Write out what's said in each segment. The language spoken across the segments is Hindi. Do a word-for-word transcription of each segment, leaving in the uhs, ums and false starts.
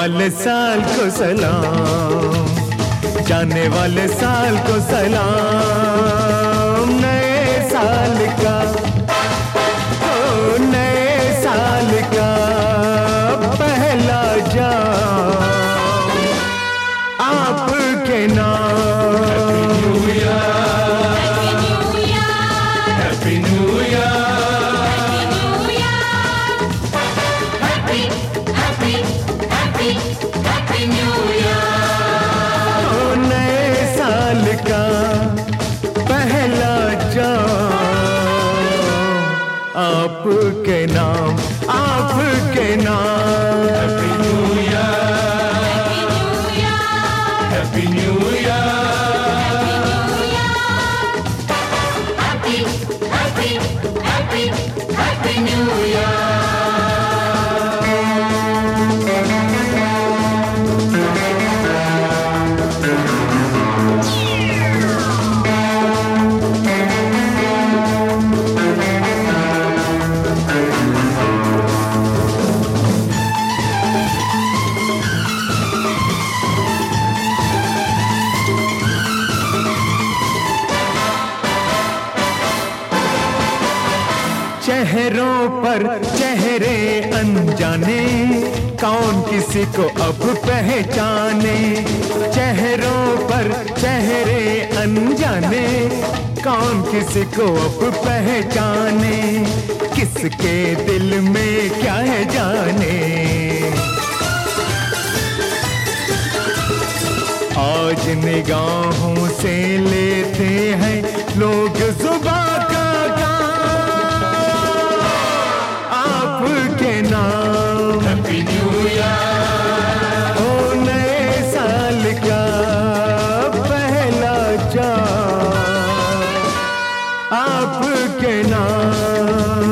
वाले साल को सलाम, जाने वाले साल को सलाम। नए साल का, ओ नए साल का पहला जाम आपके नाम। हैप्पी न्यू आपके नाम, आपके नाम। Happy new year, happy new year, happy happy happy happy new year. चेहरों पर चेहरे अनजाने, कौन किसी को अब पहचाने। चेहरों पर चेहरे अनजाने, कौन किसी को अब पहचाने। किसके दिल में क्या है जाने। आज निगाहों से लेते हैं लोग जुबां का आपके नाम। हैप्पी न्यू ईयर, ओ नए साल का पहला जाम आपके नाम।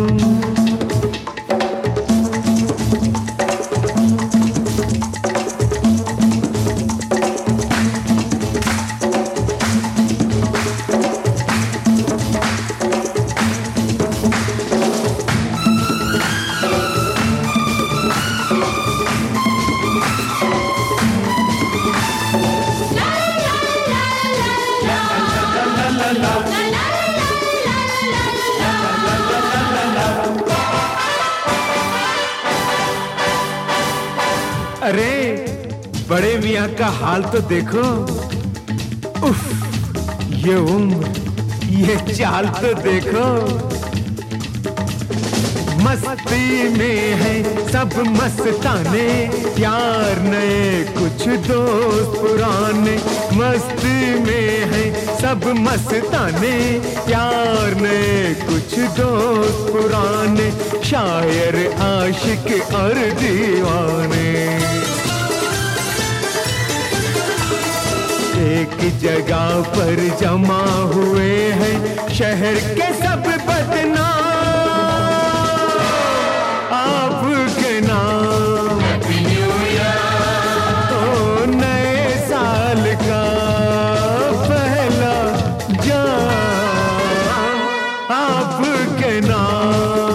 अरे बड़े मियाँ का हाल तो देखो। उफ, ये उम्र, ये चाल तो देखो। मस्ती में है सब मस्ताने, यार नए कुछ दोस्त पुराने। मस्ती में है सब मस्ताने, यार नए कुछ दोस्त पुराने। शायर आशिक और दीवाने एक जगह पर जमा हुए हैं, शहर के सब बदनाम आपके नाम। हैप्पी न्यू ईयर, ओ नए साल का पहला जाम आपके नाम।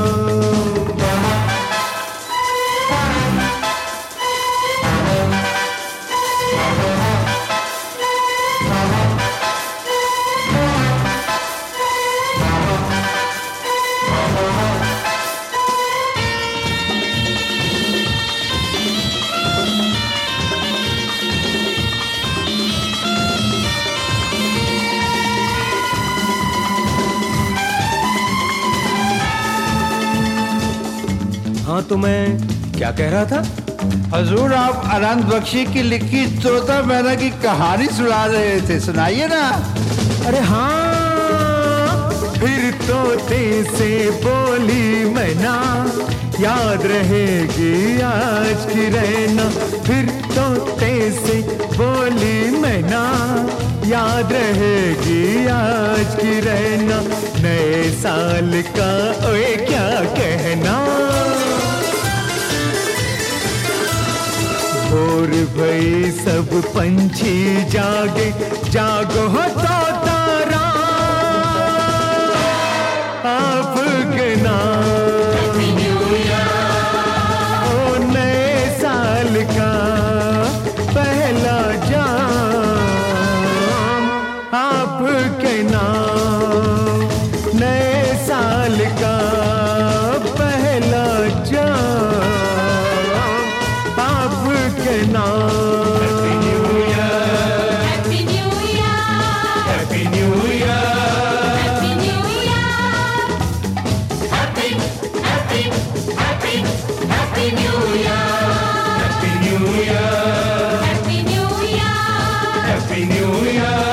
हाँ तो मैं क्या कह रहा था? हजूर आप अनंत बख्शी की लिखी तोता मैना की कहानी सुना रहे थे, सुनाइए ना। अरे हाँ, फिर तोते से बोली मैना, याद रहेगी आज की रहना। फिर तोते से बोली मैना, याद रहेगी आज की रहना। नए साल का ओए क्या कहना। भोर भई सब पंछी जागे, जागो हो तोता राम आपके नाम। हैप्पी न्यू ईयर, ओ नए साल का आपके नाम, नए साल का पहला जाम आपके नाम। Happy New Year, Happy New Year, Happy New Year, Happy New Year, Happy, Happy, Happy, Happy New Year, Happy New Year, Happy New Year, Happy New Year.